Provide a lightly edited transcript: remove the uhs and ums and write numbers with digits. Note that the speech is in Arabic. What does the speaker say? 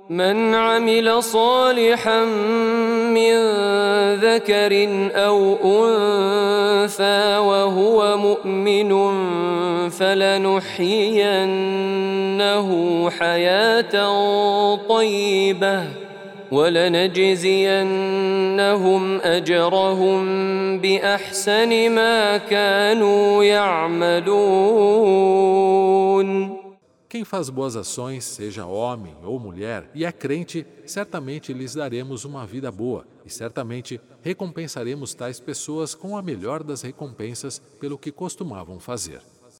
من عمل صالحا من ذكر أو أنثى وهو مؤمن فلنحيينه حياة طيبة ولنجزينهم أجرهم بأحسن ما كانوا يعملون. Quem faz boas ações, seja homem ou mulher, e é crente, certamente lhes daremos uma vida boa e certamente recompensaremos tais pessoas com a melhor das recompensas pelo que costumavam fazer.